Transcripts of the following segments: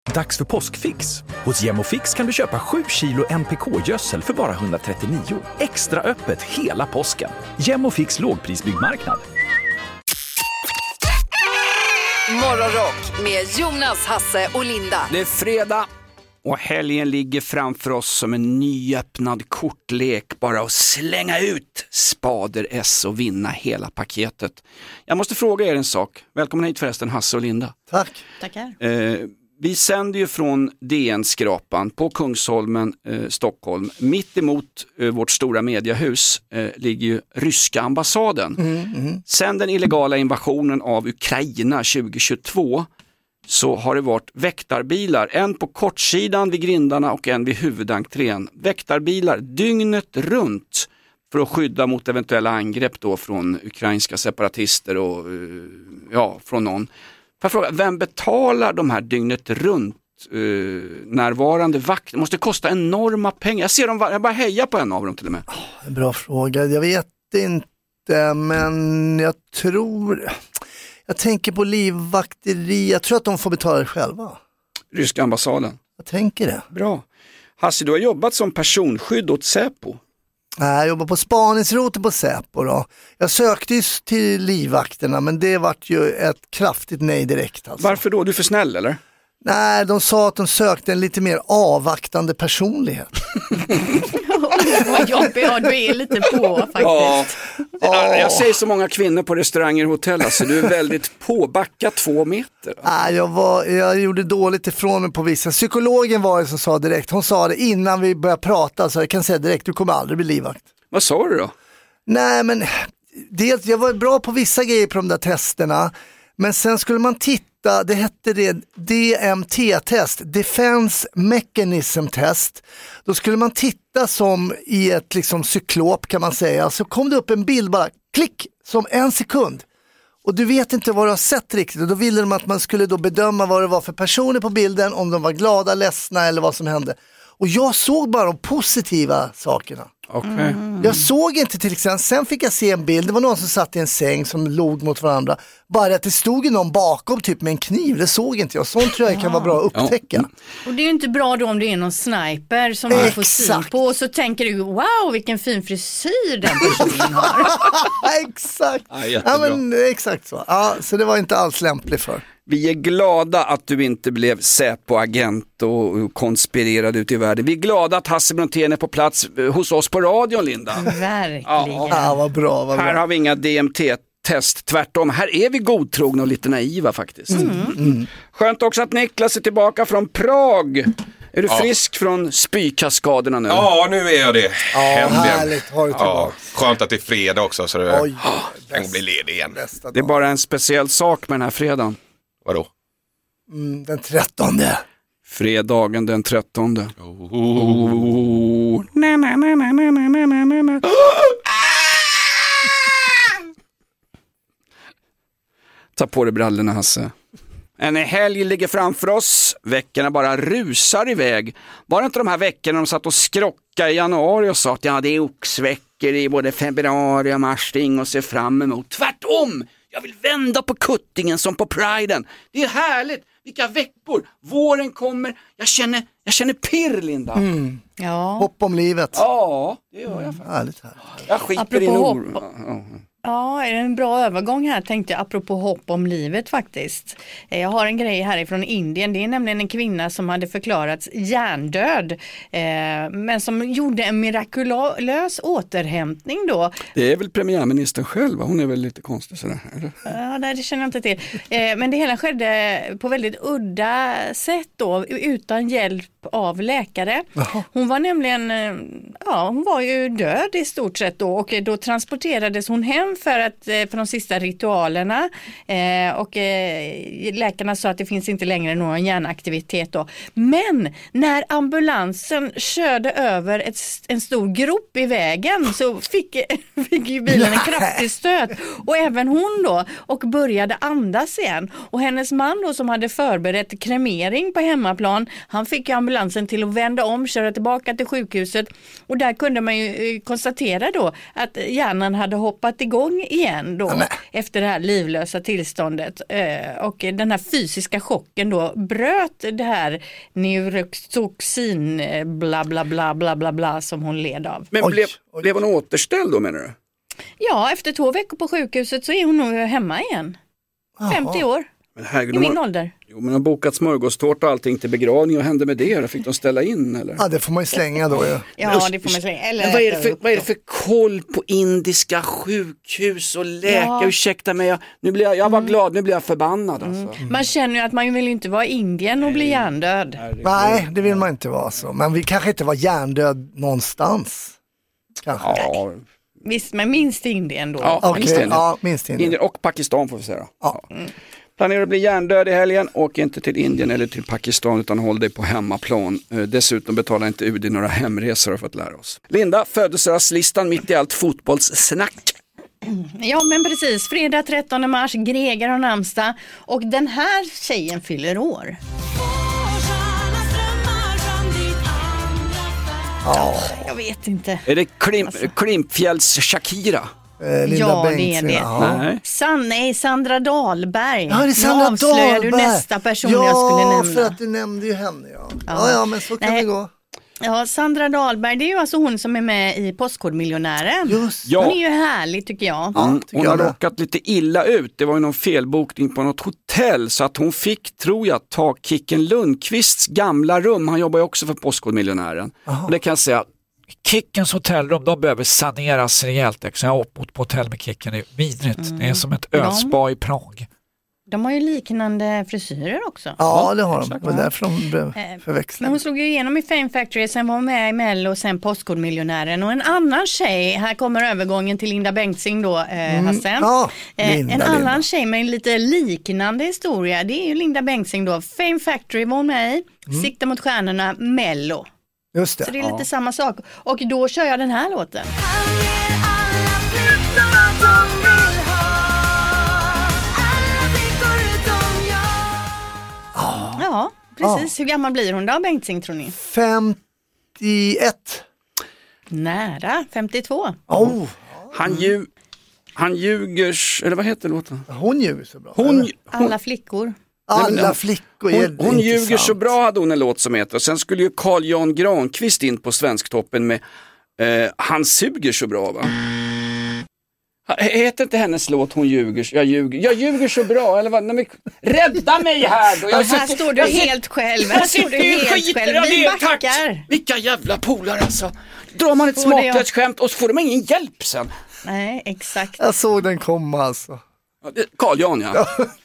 Dags för påskfix. Hos Gemofix kan du köpa 7 kilo NPK-gödsel för bara 139. Extra öppet hela påsken. Gemofix lågprisbyggmarknad. Morgonrock med Jonas, Hasse och Linda. Det är fredag och helgen ligger framför oss som en nyöppnad kortlek. Bara att slänga ut spader S och vinna hela paketet. Jag måste fråga er en sak. Välkommen hit förresten, Hasse och Linda. Tack. Tackar. Vi sänder ju från DN-skrapan på Kungsholmen, Stockholm. Mitt emot vårt stora mediehus ligger ju ryska ambassaden. Sen den illegala invasionen av Ukraina 2022 så har det varit väktarbilar. En på kortsidan vid grindarna och en vid huvudentrén. Väktarbilar dygnet runt för att skydda mot eventuella angrepp då från ukrainska separatister och från någon. Får jag fråga, vem betalar de här dygnet runt närvarande vakter? Det måste kosta enorma pengar. Jag ser dem, jag bara hejar på en av dem till och med. Bra fråga. Jag vet inte, men jag tänker på livvakteri. Jag tror att de får betala det själva. Ryska ambassaden. Jag tänker det. Bra. Hasse, du har jobbat som personskydd åt Säpo. Jag jobbar på spaningsroten på Säpo då. Jag sökte ju till livvakterna, men det vart ju ett kraftigt nej direkt. Alltså. Varför då? Du är för snäll eller? Nej, de sa att de sökte en lite mer avvaktande personlighet. Vad jobbig du är lite på faktiskt. Ja, jag ser så många kvinnor på restauranger och hotell, alltså du är väldigt påbacka 2 meter. Nej, jag gjorde dåligt ifrån mig på vissa. Psykologen var det som sa direkt, hon sa det innan vi började prata, så jag kan säga direkt, du kommer aldrig bli livvakt. Vad sa du då? Nej, men dels, jag var bra på vissa grejer på de där testerna, men sen skulle man titta, det hette det DMT-test, Defense Mechanism Test. Då skulle man titta som i ett liksom cyklop kan man säga, så kom det upp en bild bara, klick, som 1 sekund. Och du vet inte vad du har sett riktigt, och då ville de att man skulle då bedöma vad det var för personer på bilden, om de var glada, ledsna eller vad som hände. Och jag såg bara de positiva sakerna. Okay. Jag såg inte till exempel, sen fick jag se en bild, det var någon som satt i en säng som låg mot varandra. Bara att det stod någon bakom typ med en kniv, det såg inte jag. Sånt tror jag kan vara bra att upptäcka. Och det är ju inte bra då om det är någon sniper som du får syn på, och så tänker du, wow, vilken fin frisyr den personen har. Exakt. Ja, men exakt så. Ja, så det var inte alls lämpligt för. Vi är glada att du inte blev Säpo-agent och konspirerad ut i världen. Vi är glada att Hasse Brontén är på plats hos oss på radion, Linda. Verkligen. Ja, vad bra. Här har vi inga DMT-test, tvärtom. Här är vi godtrogna och lite naiva faktiskt. Skönt också att Niklas är tillbaka från Prag. Är du frisk från spykaskaderna nu? Ja, nu är jag det. Ja, härligt. Har du tillbaka. Skönt att det är fredag också, så det kan bli ledig igen. Det är bara en speciell sak med den här fredagen. Vadå? Den 13. Fredagen den 13. Ta på dig brallorna, Hasse. En helg ligger framför oss. Veckorna bara rusar iväg. Var det inte de här veckorna de satt och skrockade i januari och sa att det är oxveckor i både februari och mars, och se fram emot. Tvärtom! Jag vill vända på kuttingen som på priden. Det är härligt. Vilka veckor. Våren kommer. Jag känner pirr, Linda. Ja. Hopp om livet. Ja, det gör jag faktiskt. Härligt. Jag skiter Apropå i hopp. nord. Ja, är det en bra övergång här, tänkte jag, apropå hopp om livet faktiskt. Jag har en grej härifrån Indien. Det är nämligen en kvinna som hade förklarats hjärndöd, men som gjorde en mirakulös återhämtning då. Det är väl premiärministern själv, hon är väl lite konstig sådär, eller? Ja, nej, det känner jag inte till. Men det hela skedde på väldigt udda sätt då, utan hjälp av läkare. Hon var nämligen, hon var ju död i stort sett då, och då transporterades hon hem för de sista ritualerna, och läkarna sa att det finns inte längre någon hjärnaktivitet då. Men när ambulansen körde över en stor grop i vägen så fick ju bilen en kraftig stöt, och även hon då, och började andas igen. Och hennes man då, som hade förberett kremering på hemmaplan, han fick ju ambulansen till att vända om, köra tillbaka till sjukhuset, och där kunde man ju konstatera då att hjärnan hade hoppat igång igång igen då efter det här livlösa tillståndet. Och den här fysiska chocken då bröt det här neurotoxin bla bla bla bla bla bla som hon led av. Men blev hon återställd då, menar du? Ja, efter 2 veckor på sjukhuset så är hon nog hemma igen. 50 år. Men herregud, i min ålder. Jo, men de har bokat smörgåstårta och allting till begravning. Och hände med det? Fick de ställa in eller? Ja, det får man ju slänga då. Ja, det får man slänga. Eller men vad är det för koll på indiska sjukhus och läkare? Ursäkta mig, jag var glad, nu blir jag förbannad. Alltså. Man känner ju att man vill inte vara i Indien och bli hjärndöd. Nej, det vill man inte vara så. Men vi kanske inte var hjärndöd någonstans. Kanske. Ja. Visst, men minst Indien då. Ja, minst Indien. Indien och Pakistan får vi säga. Ja. Planerar att bli hjärndöd i helgen, åk inte till Indien eller till Pakistan utan håll dig på hemmaplan. Dessutom betalar inte UD några hemresor, har fått lära oss. Linda, födelsedagslistan mitt i allt fotbollssnack. Ja, men precis. Fredag 13 mars, Greger har namnsdag och den här tjejen fyller år. Jag vet inte. Är det Klimpfjälls Shakira? Linda det är det. Sandra Dahlberg. Ja, det är Sandra Dahlberg. Dahlberg. Du nästa person jag skulle nämna. Ja, för att du nämnde ju henne. Ja, men så kan det gå. Ja, Sandra Dahlberg, det är ju alltså hon som är med i Postkodmiljonären. Just. Hon är ju härlig tycker jag. Hon har råkat lite illa ut. Det var ju någon felbokning på något hotell så att hon fick, tror jag, ta Kicken Lundqvists gamla rum. Han jobbar ju också för Postkodmiljonären. Och det kan jag säga, Kickens hotellrum, de behöver saneras rejält. Jag har åkt på hotell med Kicken, det är vidrigt. Det är som ett ölspa i Prag. De har ju liknande frisyrer också. Ja, det har de. Det var därför de blev förväxlade. Men hon slog ju igenom i Fame Factory, sen var hon med i Mello och sen Postkodmiljonären. Och en annan tjej, här kommer övergången till Linda Bengtzing då, Hasse. Ja, en annan tjej med en lite liknande historia, det är ju Linda Bengtzing då. Fame Factory var hon med i, Sikta mot stjärnorna, Mello. Just det. Så det är lite samma sak. Och då kör jag den här låten. Ja, precis. Hur gammal blir hon då, Bengtzing, tror ni? 51. Nära, 52. Han ljuger, eller vad heter låten? Hon ljuger så bra. Alla flickor. Alla flickor. Hon ljuger så bra, hade hon en låt som heter. Och sen skulle ju Carl Jan Granqvist in på Svensktoppen med Han suger så bra, va? Heter inte hennes låt Hon ljuger? Jag ljuger så bra, eller vad? Nej, rädda mig här då. Här står du helt själv. Här står du helt själv. Vi backar. Vilka jävla polar alltså. Drar man ett smaklöst skämt och så får de ingen hjälp sen. Nej, exakt. Jag såg den komma alltså. Carl Jan, ja.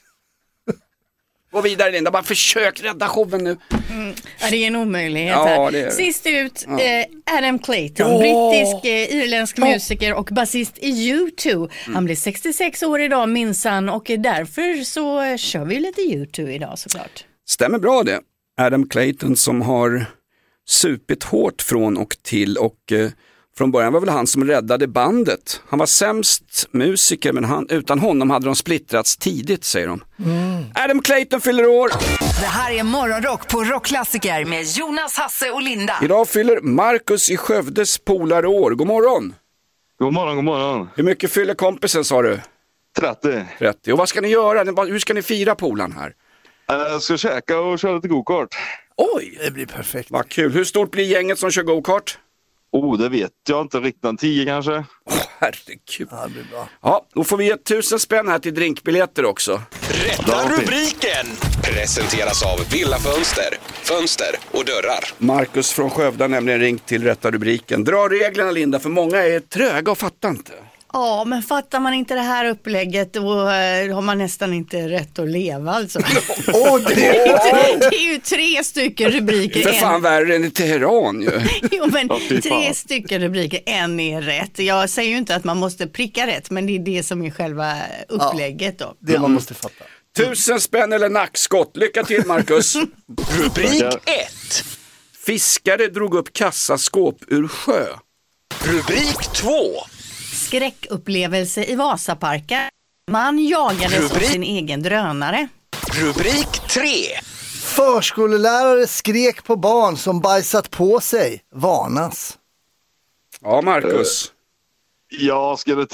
Gå vidare, Linda, bara försök rädda showen nu. Ja, det är en omöjlighet Ja, här. det är det. Sist ut, Adam Clayton, brittisk irländsk musiker och basist i U2. Han blir 66 år idag minsann och därför så kör vi lite U2 idag såklart. Stämmer bra det. Adam Clayton som har supit hårt från och till och från början var väl han som räddade bandet. Han var sämst musiker men utan honom hade de splittrats tidigt, säger de. Adam Clayton fyller år. Det här är Morgonrock på Rockklassiker med Jonas, Hasse och Linda. Idag fyller Marcus i Skövdes polare år. God morgon. God morgon, god morgon. Hur mycket fyller kompisen, sa du? 30. Och vad ska ni göra? Hur ska ni fira polan här? Jag ska käka och köra lite go-kart. Oj, det blir perfekt. Vad kul. Hur stort blir gänget som kör go-kart? Det vet jag inte riktigt. 10 kanske. Herregud. Ja, det blir bra. Ja, då får vi 1000 spänn här till drinkbiljetter också. Rätta rubriken presenteras av Villafönster, fönster och dörrar. Marcus från Skövde har nämligen ringt till rätta rubriken. Dra reglerna, Linda, för många är tröga och fattar inte. Ja, men fattar man inte det här upplägget då har man nästan inte rätt att leva alltså. Det är ju 3 stycken rubriker. För fan värre än i Teheran ju. Jo, men 3 stycken rubriker, en är rätt. Jag säger ju inte att man måste pricka rätt, men det är det som är själva upplägget då. Det man måste fatta. 1000 spänn eller nackskott. Lycka till, Marcus. Rubrik 1. Fiskare drog upp kassaskåp ur sjö. Rubrik 2. Skräckupplevelse i Vasaparken. Man jagades av sin egen drönare. Rubrik 3. Förskollärare skrek på barn som bajsat på sig. Varnas. Ja, Marcus. Jag skulle tippa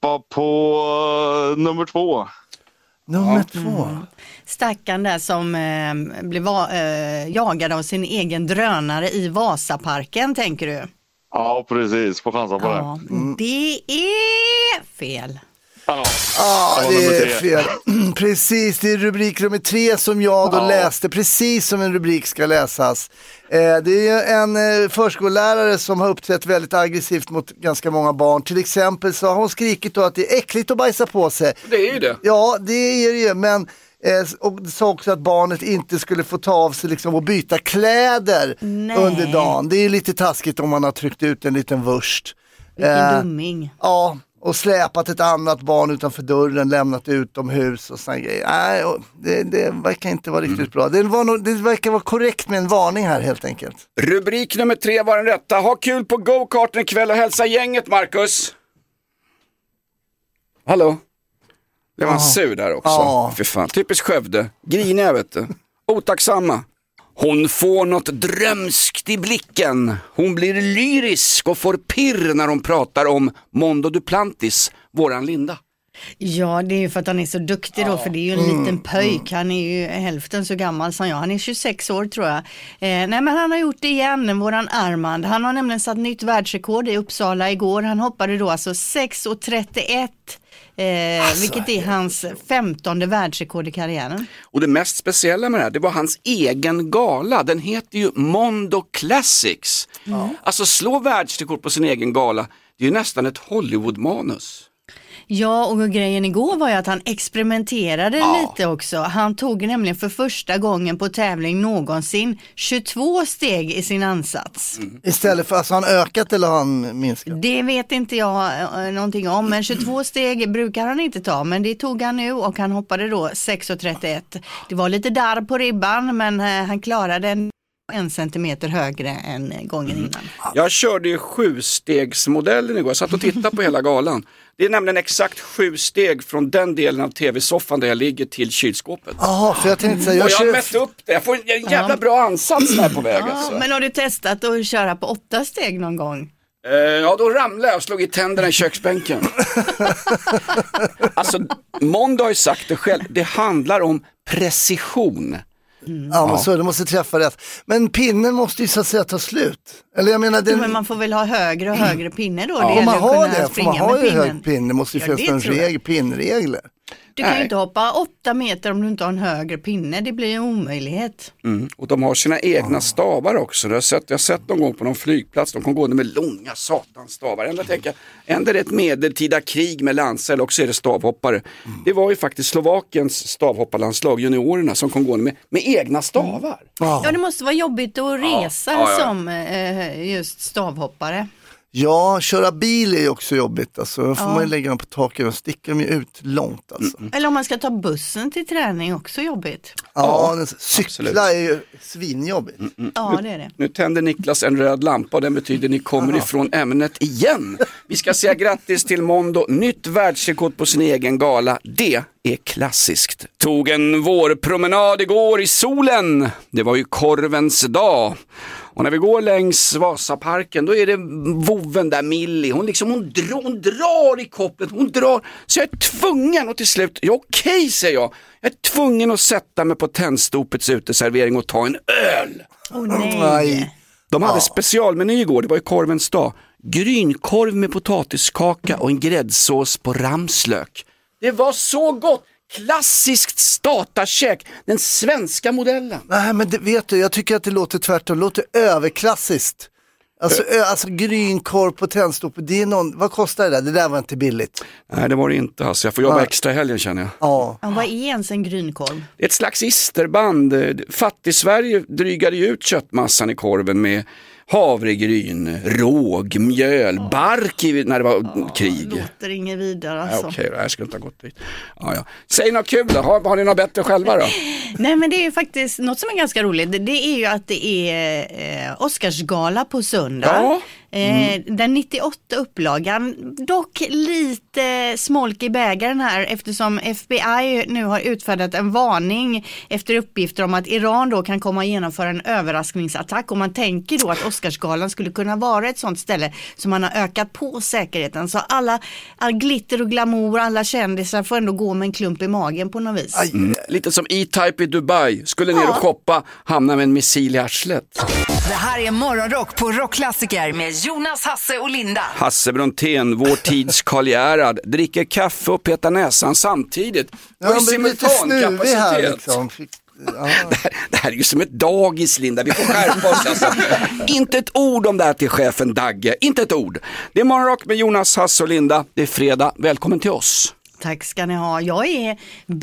hoppa på nummer 2. Nummer 2. Stackaren där som blev jagad av sin egen drönare i Vasaparken, tänker du? Ja, precis. Får chansa på Ja, det är fel. det. Det är fel. Precis, det är rubrik nummer 3 som jag då läste, precis som en rubrik ska läsas. Det är en förskollärare som har uppträtt väldigt aggressivt mot ganska många barn. Till exempel så har hon skrikit då att det är äckligt att bajsa på sig. Det är ju det. Ja, det är det ju, men och sa också att barnet inte skulle få ta av sig liksom och byta kläder under dagen. Det är lite taskigt om man har tryckt ut en liten vurst. Vilken dumming. Ja, och släpat ett annat barn utanför dörren, lämnat utomhus och såna grejer. Nej, det verkar inte vara riktigt bra. Det verkar vara korrekt med en varning här helt enkelt. Rubrik nummer 3 var den rätta. Ha kul på go-karten ikväll och hälsa gänget, Marcus. Hallå? Det var en sur där också. Ja. För fan. Typiskt Skövde. Griniga, vet du. Otacksamma. Hon får något drömskt i blicken. Hon blir lyrisk och får pirr när hon pratar om Mondo Duplantis, våran Linda. Ja, det är ju för att han är så duktig då, för det är ju en liten pöjk. Han är ju hälften så gammal som jag. Han är 26 år tror jag. Nej, men han har gjort det igen, våran Armand. Han har nämligen satt nytt världsrekord i Uppsala igår. Han hoppade då alltså 6,31. Vilket är hans 15:e världsrekord i karriären. Och det mest speciella med det här, det var hans egen gala. Den heter ju Mondo Classics. Alltså slå världsrekord på sin egen gala, det är ju nästan ett Hollywood-manus. Ja, och grejen igår var ju att han experimenterade lite också. Han tog nämligen för första gången på tävling någonsin 22 steg i sin ansats. Istället för, alltså han ökat eller har han minskat? Det vet inte jag någonting om, men 22 steg brukar han inte ta, men det tog han nu och han hoppade då 6,31. Det var lite darr på ribban, men han klarade 1 centimeter högre än gången innan. Jag körde ju 7-stegsmodellen igår, jag satt och tittade på hela galan. Det är nämligen exakt 7 steg från den delen av tv-soffan där jag ligger till kylskåpet. Jaha, för jag tänkte säga, och jag har mätt upp det, jag får en jävla bra ansats här på väg. Alltså. Men har du testat att köra på 8 steg någon gång? Ja, då ramlade jag och slog i tänderna i köksbänken. Alltså, Mondo har ju sagt det själv, det handlar om precision. Ja, men så det måste träffa rätt. Men pinnen måste ju så att säga ta slut. Eller jag menar men man får väl ha högre och högre pinne då. Om man har det, får man ha ju hög pinne. Det måste ju finnas en pinnregler. Du kan ju inte hoppa 8 meter om du inte har en högre pinne. Det blir en omöjlighet. Och de har sina egna stavar också. Jag har sett någon gång på någon flygplats. De kommer gå med långa satanstavar. Ändå är det ett medeltida krig med lansar, eller också är det stavhoppare. Det var ju faktiskt Slovakiens stavhopparlandslag, juniorerna, som kom gå med egna stavar. Ja, det måste vara jobbigt att resa som just stavhoppare. Ja, köra bil är ju också jobbigt. Alltså, då får man ju lägga dem på taket och sticker dem ju ut långt. Alltså. Eller om man ska ta bussen till träning, också jobbigt. Ja, cykla är ju svinjobbigt. Ja, det är det. Nu tänder Niklas en röd lampa och den betyder ni kommer ifrån ämnet igen. Vi ska säga grattis till Mondo. Nytt världsrekord på sin egen gala. Det är klassiskt. Tog en vårpromenad igår i solen. Det var ju korvens dag. Och när vi går längs Vasaparken, då är det voven där, Millie. Hon drar i kopplet. Hon drar. Så jag är tvungen, och till slut, okej, säger jag. Jag är tvungen att sätta mig på Tennstopets uteservering och ta en öl. Nej. De hade specialmeny igår, det var ju korvens dag. Grynkorv med potatiskaka och en gräddsås på ramslök. Det var så gott. Klassiskt statarkäk, den svenska modellen. Nej, men det, vet du, jag tycker att det låter tvärtom. Det låter överklassiskt. Alltså grynkorv på Tennstopet, det är någon, vad kostar det där? Det där var inte billigt. Nej, det var det inte. Alltså, jag får jobba extra helgen, känner jag. Ja. Vad är ens en grynkorv? Det är ett slags isterband. Fattig-Sverige drygade ju ut köttmassan i korven med havregryn, råg, mjöl, bark när det var krig. Låter inget vidare alltså. Okej, det här skulle inte ha gått dit. Ja. Säg något kul då, har ni något bättre själva då? Nej, men det är ju faktiskt något som är ganska roligt. Det är ju att det är Oscarsgala på söndag. Den 98 upplagan, dock lite smolk i bägaren här eftersom FBI nu har utfärdat en varning efter uppgifter om att Iran då kan komma att genomföra en överraskningsattack, och man tänker då att Oscarsgalan skulle kunna vara ett sånt ställe som man har ökat på säkerheten, så all glitter och glamour, alla kändisar får ändå gå med en klump i magen på något vis. Lite som E-Type i Dubai, skulle ner och shoppa, hamna med en missil i arslet. Det här är Morgonrock på Rockklassiker med Jonas, Hasse och Linda. Hasse Brontén, vår tids Karl Gerhard, dricker kaffe och petar näsan samtidigt. Ja, simultankapacitet. Här liksom. Det här är ju som ett dagis, Linda. Vi får skärpa oss alltså. Inte ett ord om det här till chefen Dagge. Inte ett ord. Det är Morgonrock med Jonas, Hasse och Linda. Det är fredag. Välkommen till oss. Tack ska ni ha. Jag är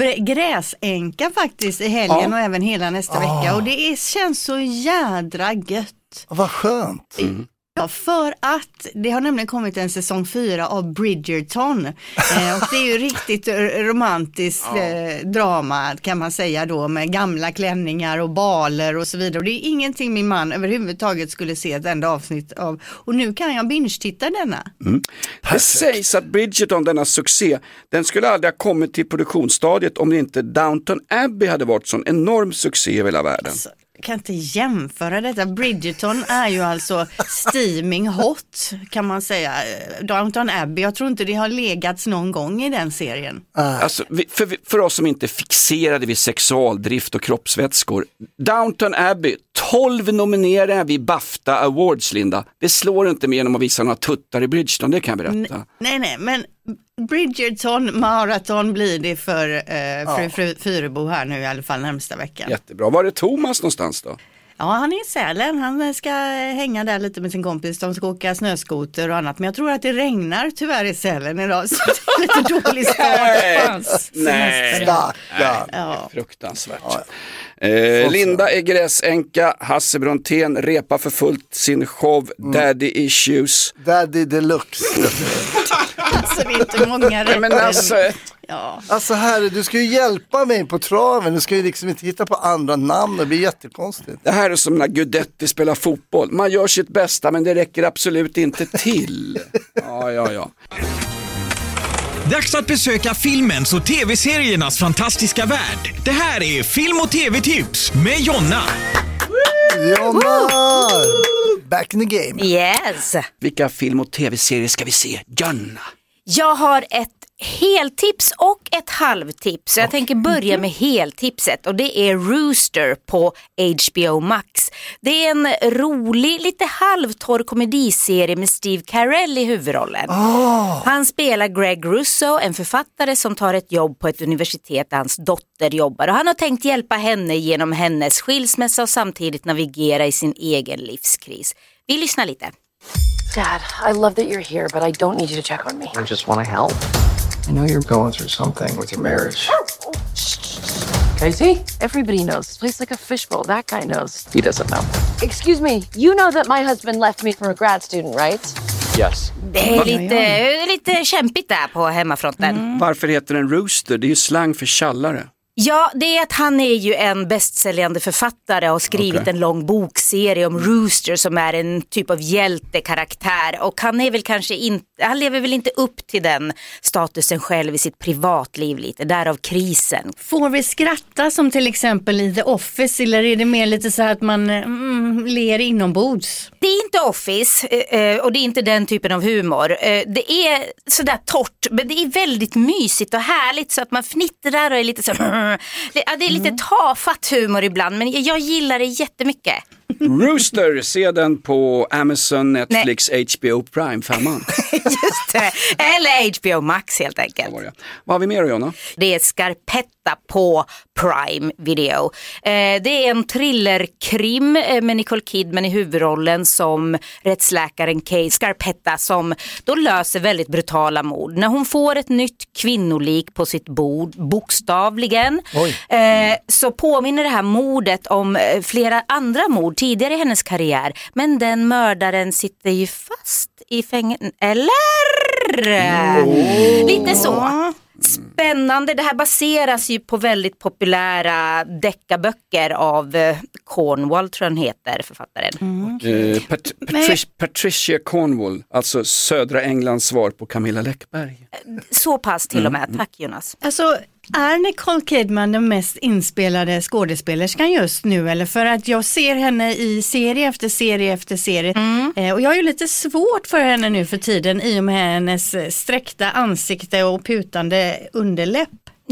gräsänka faktiskt i helgen och även hela nästa vecka. Och det känns så jädra gött. Vad skönt. Ja, för att det har nämligen kommit en säsong 4 av Bridgerton. Och det är ju riktigt romantiskt drama kan man säga då, med gamla klänningar och baler och så vidare. Och det är ingenting min man överhuvudtaget skulle se ett enda avsnitt av. Och nu kan jag binge-titta denna. Det sägs att Bridgerton, denna succé, den skulle aldrig ha kommit till produktionsstadiet om det inte Downton Abbey hade varit sån enorm succé i hela världen. Alltså, jag kan inte jämföra detta. Bridgerton är ju alltså steaming hot kan man säga. Downton Abbey, jag tror inte det har legats någon gång i den serien. Alltså, för oss som inte är fixerade vid sexualdrift och kroppsvätskor, Downton Abbey, 12 nominerade vid BAFTA Awards, Linda. Det slår inte med genom att visa några tuttar i Bridgerton, det kan jag berätta. Nej, men Bridgerton maraton blir det för fru Fyrebo här nu i alla fall närmsta veckan. Jättebra. Var är Thomas någonstans då? Ja, han är i Sälen. Han ska hänga där lite med sin kompis. De ska åka snöskoter och annat. Men jag tror att det regnar tyvärr i Sälen idag. Så det är lite dålig start. Nej. Ja. Fruktansvärt. Linda är gräsänka. Hasse Brontén repar för fullt sin show Daddy Issues. Daddy Deluxe. Alltså det är inte många rätt. Men alltså herre, du ska ju hjälpa mig på traven. Du ska ju liksom inte hitta på andra namn. Det blir jättekonstigt. Det här är som när Gudetti spelar fotboll. Man gör sitt bästa men det räcker absolut inte till. Ja. Dags att besöka filmens och tv-seriernas fantastiska värld. Det här är Film- och tv-tips med Jonna. Jonna! Back in the game. Yes. Vilka film- och tv-serier ska vi se? Jonna. Jag har ett heltips och ett halvtips. Så jag tänker börja med heltipset, och det är Rooster på HBO Max. Det är en rolig, lite halvtorr komediserie med Steve Carell i huvudrollen. Han spelar Greg Russo, en författare som tar ett jobb på ett universitet där hans dotter jobbar. Och han har tänkt hjälpa henne genom hennes skilsmässa och samtidigt navigera i sin egen livskris. Vi lyssnar lite. Dad, I love that you're here, but I don't need you to check on me. I just want to help. I know you're going through something with your marriage. Casey? Everybody knows. This place like a fishbowl. That guy knows. He doesn't know. Excuse me. You know that my husband left me for a grad student, right? Yes. Det är lite kämpigt där på hemmafronten. Varför heter den Rooster? Det är ju slang för tjallare. Ja, det är att han är ju en bästsäljande författare och har skrivit en lång bokserie om Rooster som är en typ av hjältekaraktär, och han är väl kanske inte, han lever väl inte upp till den statusen själv i sitt privatliv lite, därav krisen. Får vi skratta som till exempel i The Office, eller är det mer lite så här att man ler inombords? Det är inte Office och det är inte den typen av humor. Det är sådär torrt, men det är väldigt mysigt och härligt så att man fnittrar och är lite så. Det är lite tafatt humor ibland, men jag gillar det jättemycket. Rooster, se den på Amazon, Netflix, HBO Prime 5. Just det, eller HBO Max helt enkelt. Vad har vi mer, Jonna? Det är Scarpetta på Prime Video. Det är en thrillerkrim med Nicole Kidman i huvudrollen som rättsläkaren Kay Scarpetta, som då löser väldigt brutala mord. När hon får ett nytt kvinnolik på sitt bord, bokstavligen, så påminner det här mordet om flera andra mord tidigare i hennes karriär. Men den mördaren sitter ju fast i fängelse. Eller? Lite så. Spännande. Det här baseras ju på väldigt populära deckarböcker av Cornwall, tror jag han heter, författaren. Patricia Cornwall, alltså södra Englands svar på Camilla Läckberg. Så pass till och med. Tack Jonas. Alltså, är Nicole Kidman den mest inspelade skådespelerskan just nu? Eller för att jag ser henne i serie efter serie efter serie. Och jag har ju lite svårt för henne nu för tiden i och med hennes sträckta ansikte och putande underläpp.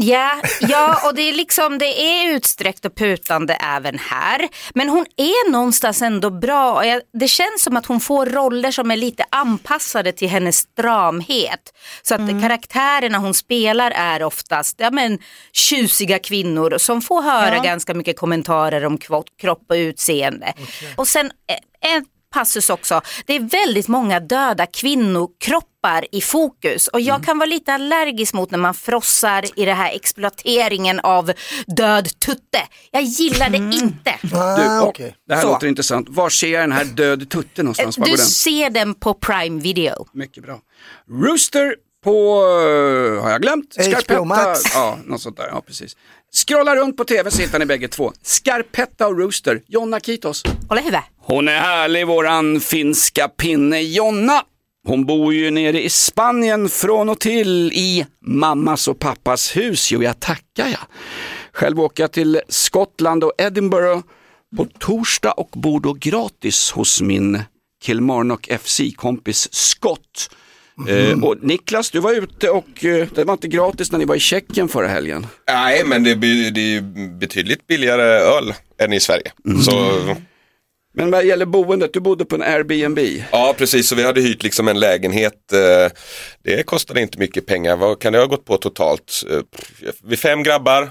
Ja, och det är liksom, det är utsträckt och putande även här. Men hon är någonstans ändå bra. Det känns som att hon får roller som är lite anpassade till hennes stramhet. Så att karaktärerna hon spelar är oftast tjusiga kvinnor som får höra ganska mycket kommentarer om kropp och utseende. Okay. Och sen en passus också. Det är väldigt många döda kvinnokroppar i fokus. Och jag kan vara lite allergisk mot när man frossar i det här exploateringen av död tutte. Jag gillar det inte. Det här låter intressant. Var ser jag den här död tutte någonstans? Du ser den på Prime Video. Mycket bra. Rooster på, har jag glömt? HBO Max. Ja, något sånt där. Ja, precis. Scrolla runt på tv så hittar ni bägge två. Scarpetta och Rooster. Jonna Kitos. Hålla huvudet. Hon är härlig, våran finska pinne Jonna. Hon bor ju nere i Spanien från och till i mammas och pappas hus. Jo, jag tackar jag. Själv åker jag till Skottland och Edinburgh på torsdag och bor då gratis hos min Kilmarnock FC-kompis Scott. Och Niklas, du var ute och det var inte gratis när ni var i Tjeckien förra helgen. Nej, men det är betydligt billigare öl än i Sverige. Så... Men vad gäller boendet, du bodde på en Airbnb. Ja, precis, så vi hade hyrt liksom en lägenhet. Det kostade inte mycket pengar. Vad kan det ha gått på totalt? Vi 5 grabbar,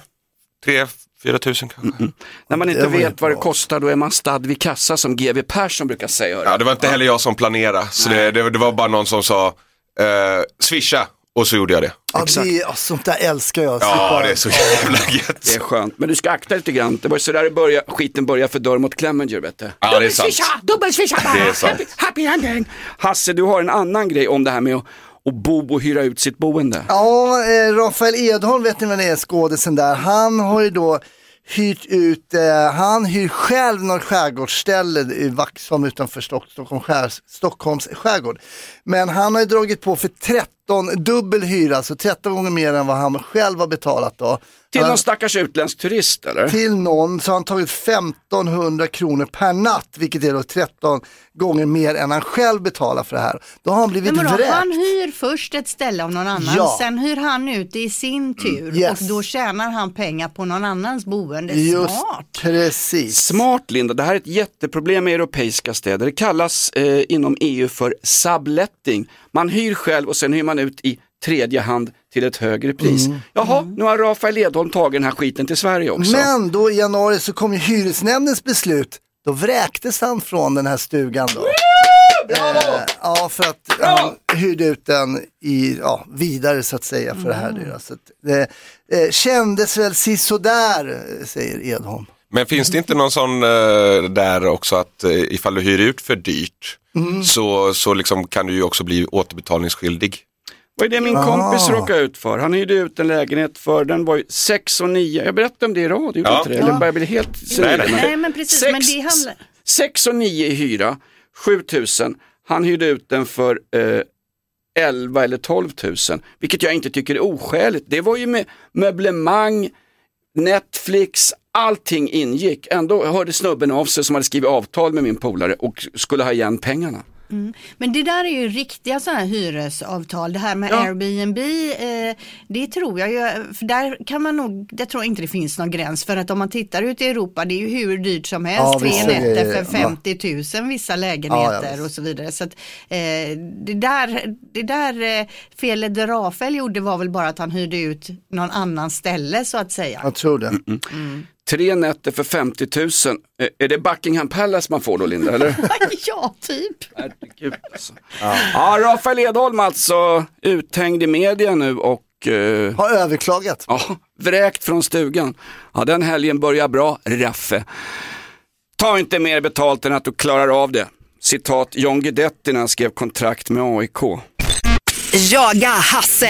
3-4 tusen kanske. När man inte vet vad det kostar, då är man stad vid kassa, som GW Persson brukar säga. Ja, det var inte heller jag som planerade. Så det var bara någon som sa swisha, och så gjorde jag det. Ja, sånt där älskar jag. Ja, det är så jävla gött. Det är skönt, men du ska akta lite grann. Det var så där skiten börjar för dörr mot Clemenger, vet du. Ja, det är sant. Dubbelswisha, det är sant. Happy ending. Hasse, du har en annan grej om det här med att bo och hyra ut sitt boende. Ja, Rafael Edholm, vet ni vad det är, skådisen där. Han har ju då hyrt ut, han hyr själv något skärgårdsställe i Vaxholm utanför Stockholms skärgård. Men han har ju dragit på för 13 dubbel hyra, så 13 gånger mer än vad han själv har betalat då. Till någon stackars utländsk turist, eller? Till någon, så har han tagit 1500 kronor per natt, vilket är då 13 gånger mer än han själv betalar för det här. Då har han blivit vräkt. Han hyr först ett ställe av någon annan, sen hyr han ut i sin tur och då tjänar han pengar på någon annans boende. Just, smart. Precis. Smart, Linda. Det här är ett jätteproblem i europeiska städer. Det kallas inom EU för subletting. Man hyr själv och sen hyr man ut i tredje hand till ett högre pris. Jaha, nu har Rafael Edholm tagit den här skiten till Sverige också. Men då i januari så kom ju hyresnämndens beslut. Då vräktes han från den här stugan då. Ja, för att han hyrde ut den vidare så att säga för det här. Så det kändes väl sisådär, säger Edholm. Men finns det inte någon sån där också att ifall du hyr ut för dyrt så liksom kan du ju också bli återbetalningsskyldig? Vad är det min kompis råkade ut för? Han hyrde ut en lägenhet för, den var ju 6 och 9. Jag berättade om det i radio. Det börjar bli helt Nej, men precis. Men det handlar... 6 och 9 i hyra, 7000. Han hyrde ut den för 11 eller 12 000. Vilket jag inte tycker är oskäligt. Det var ju med möblemang, Netflix, allting ingick. Ändå hörde snubben av sig som hade skrivit avtal med min polare och skulle ha igen pengarna. Men det där är ju riktiga sådana här hyresavtal. Det här med Airbnb, det tror jag ju, för där kan man nog, jag tror inte det finns någon gräns, för att om man tittar ut i Europa, det är ju hur dyrt som helst, 3 nätter för 50 000 vissa lägenheter och så vidare. Så att, det där felet Rafael gjorde var väl bara att han hyrde ut någon annan ställe så att säga. Jag tror det. 3 nätter för 50 000. Är det Buckingham Palace man får då, Linda, eller? Ja, typ. Herregud, alltså. Ja, Rafael Edholm alltså uthängd i media nu och... har överklagat. Ja, vräkt från stugan. Ja, den helgen börjar bra, Raffe. Ta inte mer betalt än att du klarar av det. Citat John Guidetti när han skrev kontrakt med AIK. Jaga Hasse.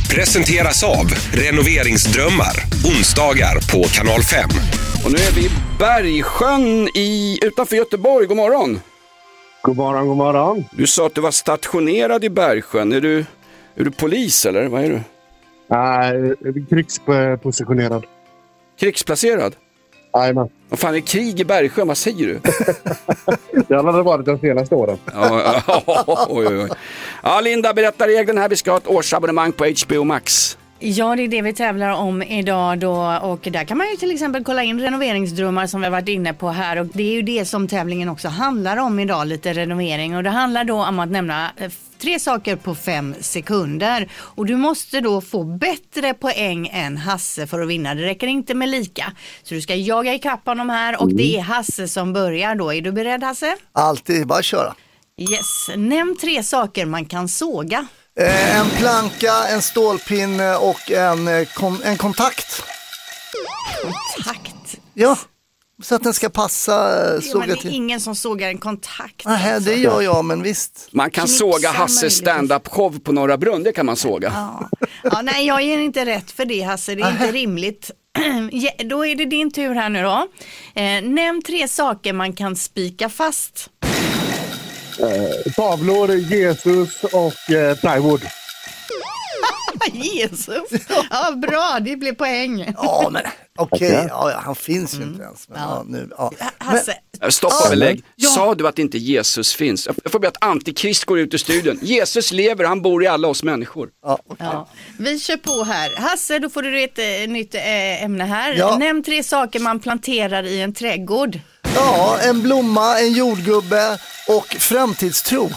presenteras av Renoveringsdrömmar. Onsdagar på Kanal 5. Och nu är vi i Bergsjön utanför Göteborg. God morgon. God morgon, god morgon. Du sa att du var stationerad i Bergsjön. Är du polis eller vad är du? Nej, krigspositionerad. Krigsplacerad? Jajamän. Vad fan är krig i Bergsjön? Vad säger du? Det har varit de senaste åren. Oj. Ja, Linda, berätta reglerna här. Vi ska ha ett årsabonnemang på HBO Max. Ja, det är det vi tävlar om idag då, och där kan man ju till exempel kolla in renoveringsdrömmar som vi har varit inne på här, och det är ju det som tävlingen också handlar om idag, lite renovering, och det handlar då om att nämna 3 saker på 5 sekunder, och du måste då få bättre poäng än Hasse för att vinna. Det räcker inte med lika, så du ska jaga i kapp honom här, och det är Hasse som börjar då. Är du beredd, Hasse? Alltid, bara köra. Yes, nämn 3 saker man kan såga. En planka, en stålpinne och en kontakt. Kontakt? Ja, så att den ska passa såga men till. det är ingen som sågar en kontakt. Nej, det gör jag, men visst. Man kan såga Hasse stand-up-show på Norra Brunn, det kan man såga. Ja, nej, jag ger inte rätt för det, Hasse, det är inte rimligt. Ja, då är det din tur här nu då. Nämn 3 saker man kan spika fast. Tavlor, Jesus och plywood. Jesus. Ja, bra, det blir poäng. Ja, men okej. Ja, han finns ju inte ens. Men, Hasse. Stoppa och belägg. Sa du att inte Jesus finns? Jag får be att Antikrist går ut ur studion. Jesus lever, han bor i alla oss människor. Ja. Vi kör på här. Hasse, då får du ett nytt ämne här. Ja. Nämn 3 saker man planterar i en trädgård. Ja, en blomma, en jordgubbe och framtidstro.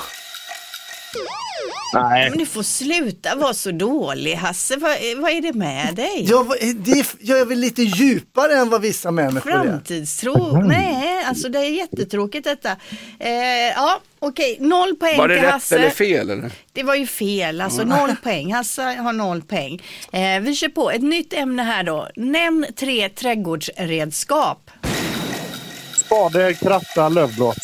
Nej. Men du får sluta vara så dålig, Hasse. Vad är det med dig? Jag är väl lite djupare än vad vissa människor är. Framtidstro? Nej, alltså det är jättetråkigt detta. Ja, okej. 0 poäng var det till rätt Hasse. eller fel? Eller? Det var ju fel, alltså 0 poäng. Hasse har 0 poäng. Vi kör på ett nytt ämne här då. Nämn 3 trädgårdsredskap. Spade, kratta, lövblås.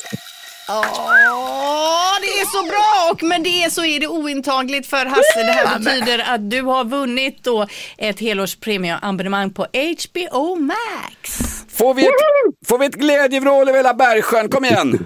Det är så bra, men är det ointagligt för Hasse. Det här betyder att du har vunnit då ett helårspremieabonnemang på HBO Max. Får vi ett glädjevrål över hela Bergsjön? Kom igen!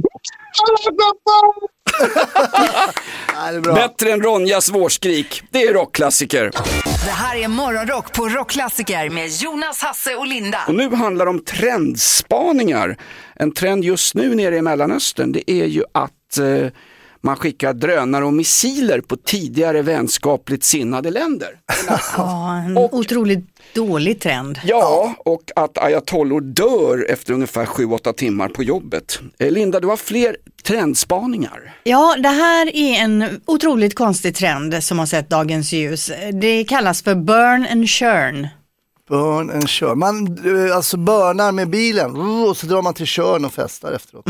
Bättre än Ronjas vårskrik. Det är rockklassiker. Det här är Morgonrock på Rockklassiker med Jonas, Hasse och Linda. Och nu handlar det om trendspaningar. En trend just nu nere i Mellanöstern, det är ju att man skickar drönare och missiler på tidigare vänskapligt sinnade länder. Ja, en otroligt dålig trend. Ja, och att ayatollor dör efter ungefär 7-8 timmar på jobbet. Linda, du har fler trendspaningar. Ja, det här är en otroligt konstig trend som har sett dagens ljus. Det kallas för burn and churn. Burn and churn. Man alltså burnar med bilen och så drar man till Tjörn och festar efteråt.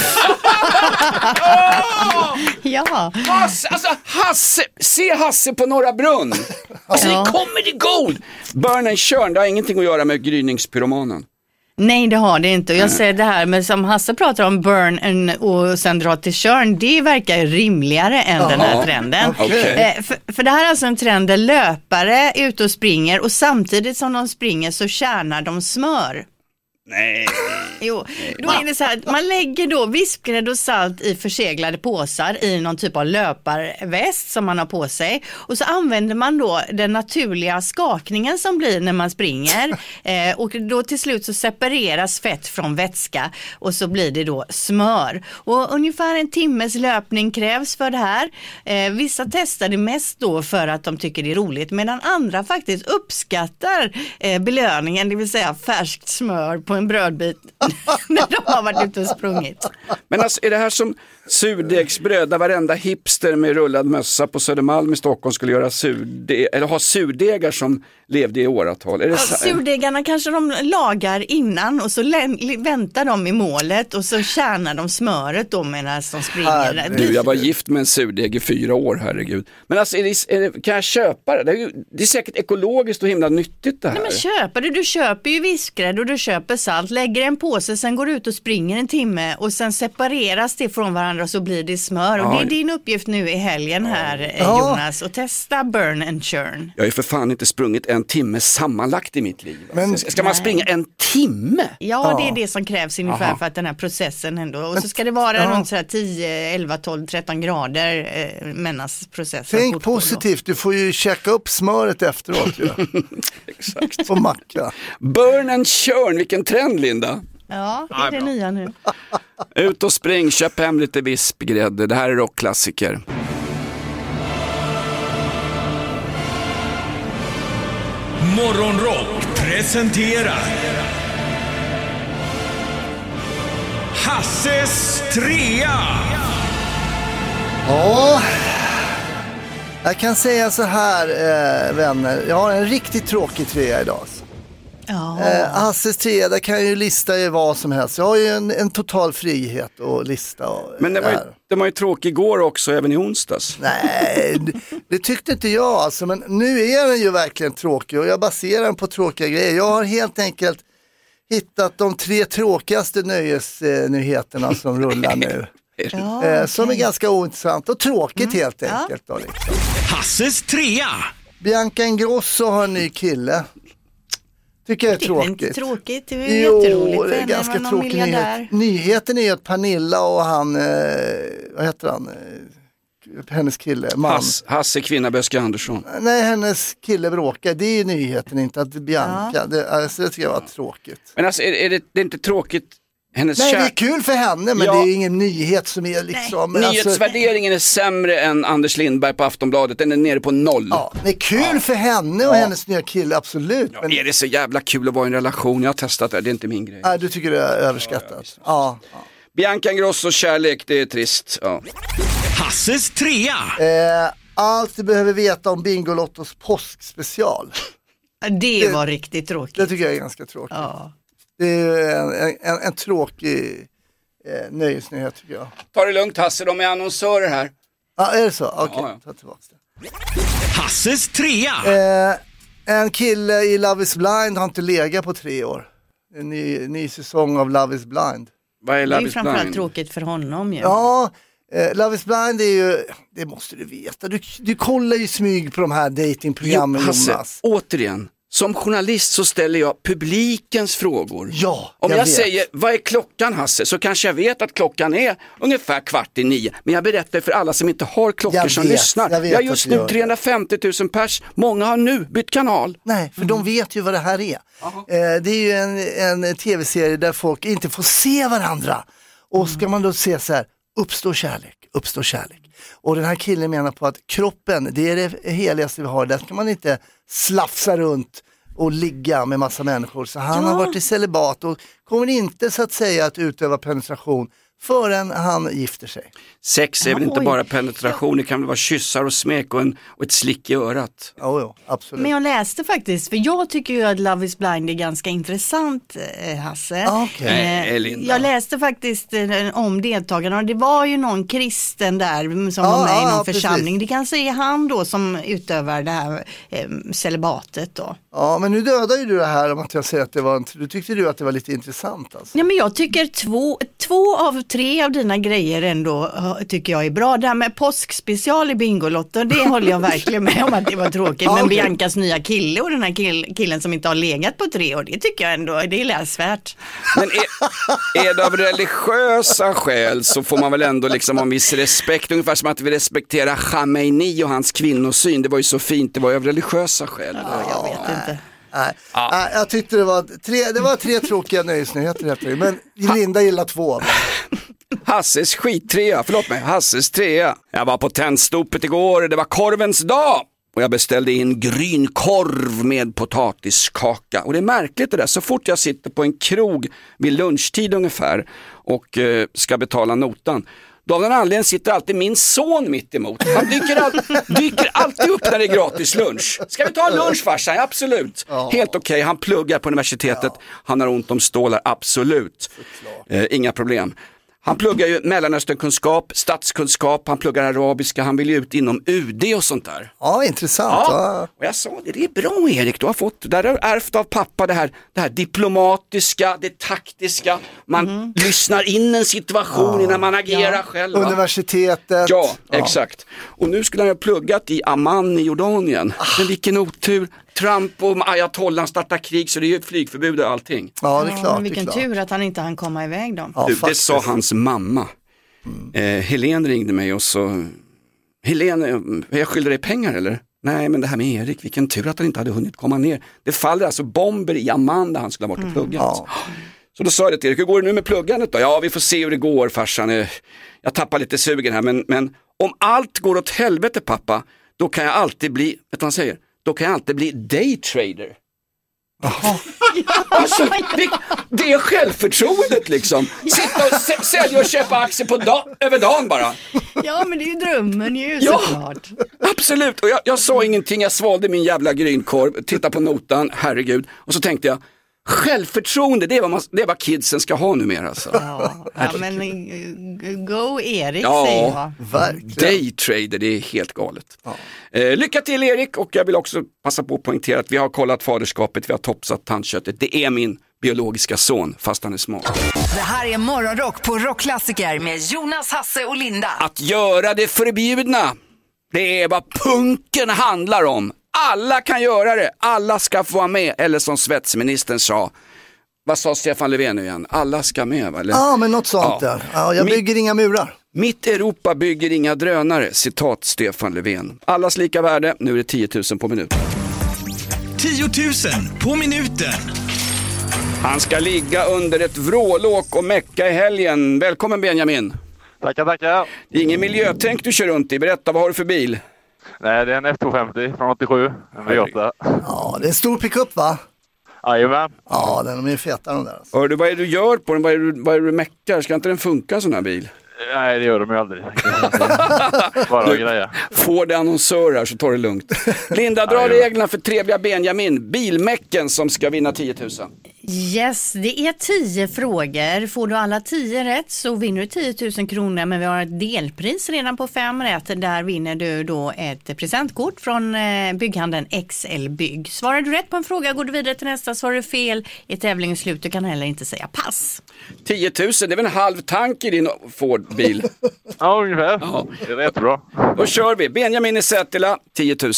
Ja. Se Hasse på Norra Brunn. Alltså det kommer det gold. Burn and churn, det har ingenting att göra med gryningspyromanen. Nej, det har det inte. Jag säger det här, men som Hasse pratar om burn och sen dra till körn, det verkar rimligare än den här trenden. Okay. För det här är alltså en trend där löpare är ute och springer och samtidigt som de springer så tjänar de smör. Nej. Jo, då är det så här, man lägger då vispgrädde och salt i förseglade påsar i någon typ av löparväst som man har på sig, och så använder man då den naturliga skakningen som blir när man springer och då till slut så separeras fett från vätska och så blir det då smör, och ungefär en timmes löpning krävs för det här. Vissa testar det mest då för att de tycker det är roligt, medan andra faktiskt uppskattar belöningen, det vill säga färskt smör på en brödbit när de har varit ute och sprungit. Men alltså, är det här som surdegsbröd där varenda hipster med rullad mössa på Södermalm i Stockholm skulle göra ha surdegar som levde i åratal? Är det surdegarna kanske de lagar innan och så väntar de i målet och så tjänar de smöret då medan de springer. Jag var gift med en surdeg i 4 år, herregud. Men alltså, kan jag köpa det? Det är säkert ekologiskt och himla nyttigt det här. Nej, men köper du köper ju vispgrädde och du köper salt, lägger en påse på sig, sen går du ut och springer en timme och sen separeras det från varandra och så blir det smör. Och det är din uppgift nu i helgen här, Jonas, att testa burn and churn. Jag har ju för fan inte sprungit en timme sammanlagt i mitt liv. Men, ska man springa en timme? Ja, det är det som krävs ungefär för att den här processen ändå. Och så ska det vara runt så här 10, 11, 12, 13 grader medan processen. Tänk positivt, du får ju checka upp smöret efteråt. Ja. Exakt. Och macka. Burn and churn, vilken trend, Linda. Ja, det är det nya nu. Ut och spring, köp hem lite vispgrädde. Det här är rockklassiker. Morgonrock presenterar Hasses trea. Ja, jag kan säga så här, vänner. Jag har en riktigt tråkig trea idag. Hasses trea, där kan jag ju lista i vad som helst. Jag har ju en total frihet att lista. Men det var ju tråkig igår också, även i onsdags. Nej, det tyckte inte jag alltså. Men nu är den ju verkligen tråkig och jag baserar den på tråkiga grejer. Jag har helt enkelt hittat de 3 tråkigaste nöjesnyheterna som rullar nu. Som är ganska ointressant och tråkigt helt enkelt. Då, liksom. Hasses trea. Bianca Ingrosso har en ny kille. Tycker jag är tråkigt. Det är inte tråkigt, det är jätteroligt. Det är ganska tråkig nyhet. Nyheten är ju att Pernilla och han, vad heter han? Hennes kille, man. Hasse Kvinnaböske Andersson. Nej, hennes kille bråkar. Det är ju nyheten, inte att Bianca. Det tycker jag var tråkigt. Men alltså, är det inte tråkigt? Nej, det är kul för henne, men det är ingen nyhet som är liksom... Nyhetsvärderingen är sämre än Anders Lindberg på Aftonbladet, den är nere på 0. Ja, det är kul för henne och hennes nya kille, absolut. Men... Är det så jävla kul att vara i en relation? Jag har testat det är inte min grej. Nej, du tycker det är överskattat. Ja. Bianca Ingrosso kärlek, det är trist. Ja. Hasses trea. Allt du behöver veta om Bingolottos påskspecial. Det var riktigt tråkigt. Det tycker jag är ganska tråkigt. Ja. Det är en tråkig nöjesnyhet tycker jag. Ta det lugnt Hasse, de är annonsörer här. Ja, är det så? Okej, ta tillbaka det. Hasses trea. En kille i Love is blind har inte legat på 3 år. En ny säsong av Love is blind. Vad är Love is blind? Det är framförallt tråkigt för honom ju. Ja, Love is blind är ju, det måste du veta. Du kollar ju smyg på de här datingprogrammen, Hasse, Jonas. Återigen. Som journalist så ställer jag publikens frågor. Ja, om jag säger, vad är klockan Hasse? Så kanske jag vet att klockan är ungefär 8:45. Men jag berättar för alla som inte har klockor som lyssnar. Jag har just nu 350 000 pers. Många har nu bytt kanal. Nej, för de vet ju vad det här är. Det är ju en tv-serie där folk inte får se varandra. Och ska man då se så här, uppstår kärlek. Och den här killen menar på att kroppen, det är det heligaste vi har. Där ska man inte slafsa runt och ligga med massa människor. Så han har varit i celibat och kommer inte så att säga att utöva penetration förrän han gifter sig. Sex är väl inte bara penetration, det kan väl vara kyssar och smek och ett slick i örat. Jo, absolut. Men jag läste faktiskt, för jag tycker ju att Love is blind är ganska intressant, Hasse. Jag läste faktiskt om deltagarna och det var ju någon kristen där som var med i någon församling. Precis. Det kanske är han då som utövar det här celibatet då. Ja, men nu dödar ju du det här om att jag säger att det var du tyckte du att det var lite intressant alltså. Ja, men jag tycker två av 3 av dina grejer ändå tycker jag är bra. Det här med påskspecial i Bingolotto, det håller jag verkligen med om att det var tråkigt. Men Biancas nya kille och den här killen som inte har legat på 3 år, det tycker jag ändå, det är läsvärt. Men är det av religiösa skäl så får man väl ändå liksom ha en viss respekt. Ungefär som att vi respekterar Khamenei och hans kvinnosyn. Det var ju så fint, det var ju av religiösa skäl. Jag vet inte. Nej, jag tyckte det var 3 tråkiga nöjesnyheter, men Linda gillar 2. Hasses Hasses trea. Jag var på Tennstopet igår, det var korvens dag. Och jag beställde in grynkorv med potatiskaka. Och det är märkligt det där, så fort jag sitter på en krog vid lunchtid ungefär och ska betala notan. Då av den anledningen sitter alltid min son mitt emot. Han dyker alltid upp när det är gratis lunch. Ska vi ta en lunch farsan? Ja, absolut. Helt okej. Han pluggar på universitetet. Han har ont om stålar, absolut. Inga problem. Han pluggar ju Mellanösternkunskap, statskunskap, han pluggar arabiska, han vill ju ut inom UD och sånt där. Ja, intressant. Ja. Och jag sa det är bra Erik, du har fått, där har du ärvt av pappa det här diplomatiska, det taktiska, man lyssnar in en situation innan man agerar själv. Va? Universitetet. Ja, exakt. Och nu skulle han ha pluggat i Amman i Jordanien. Men vilken otur. Trump och ayatollan startar krig så det är ju ett flygförbud och allting. Ja, det är klart. Men vilken tur att han inte hann komma iväg då. Ja, det sa hans mamma. Helene ringde mig och så... Helene, jag skyller dig pengar eller? Nej, men det här med Erik, vilken tur att han inte hade hunnit komma ner. Det faller alltså bomber i Amman där han skulle ha varit och pluggat. Ja. Så då sa jag till Erik, hur går det nu med pluggandet då? Ja, vi får se hur det går farsan. Jag tappar lite sugen här, men om allt går åt helvete pappa, då kan jag alltid bli, vet du vad han säger? Då kan jag alltid bli daytrader. Alltså, det är självförtroendet liksom. Sitta och sälja och köpa aktier över dagen bara. Ja, men det är ju drömmen ju såklart. Absolut, och jag sa ingenting, jag svalde min jävla grynkorv, titta på notan, herregud. Och så tänkte jag, självförtroende, det är vad kidsen ska ha numera alltså. Ja, men go Erik säger jag. Verkligen. Daytrader, det är helt galet. Lycka till Erik, och jag vill också passa på att poängtera att vi har kollat faderskapet, vi har topsat tandköttet. Det är min biologiska son, fast han är smart. Det här är Morgonrock på Rockklassiker med Jonas, Hasse och Linda. Att göra det förbjudna, det är vad punken handlar om. Alla kan göra det, alla ska få vara med, eller som svetsministern sa. Vad sa Stefan Löfven nu igen? Alla ska med, va? Ja, men något sånt där. Ja, jag bygger inga murar. Mitt Europa bygger inga drönare, citat Stefan Löfven. Allas lika värde, nu är det 10 000 på minuten. 10 000 på minuten. Han ska ligga under ett vrålåk och mecka i helgen. Välkommen Benjamin. Tackar. Det är ingen miljötänk du kör runt i. Berätta, vad har du för bil? Nej, det är en F250 från 87, en V8. Ja, det är en stor pickup va? Jajamän. Ja, de är feta de där. Alltså. Hör du, vad är det du gör på den? Vad är det du meckar? Ska inte den funka sån här bil? Nej, det gör de ju aldrig. Bara grejer. Får det annonsör här så tar det lugnt. Linda, dra reglerna för trevliga Benjamin. Bilmäcken som ska vinna 10 000. Yes, det är 10 frågor. Får du alla 10 rätt så vinner du 10 000 kronor. Men vi har ett delpris redan på 5 rätt. Där vinner du då ett presentkort från bygghandeln XL Bygg. Svarar du rätt på en fråga går du vidare till nästa. Svarar du fel i tävlingens slut, du kan heller inte säga pass. 10 000, det är väl en halv tank i din Ford-bil? Ja, ungefär. Ja. Det är rätt bra. Då kör vi. Benjamin i Sätila, 10 000.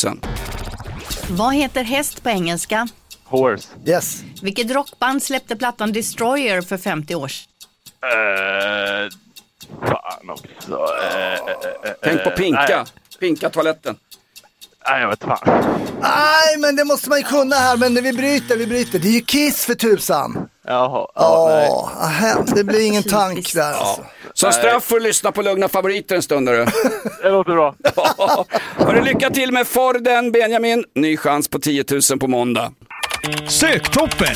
Vad heter häst på engelska? Horse. Yes. Vilket rockband släppte plattan Destroyer för 50 år sedan? Fan också. Tänk på Pinka. Nej. Pinka toaletten. Nej, jag vet fan. Nej, men det måste man ju kunna här, men vi bryter. Det är ju Kiss för tusan. Jaha. Det blir ingen tank där alltså. Som straff får du lyssna på Lugna favoriter en stund. Det låter bra. Har du lycka till med Forden, Benjamin. Ny chans på 10 000 på måndag. Söktoppen.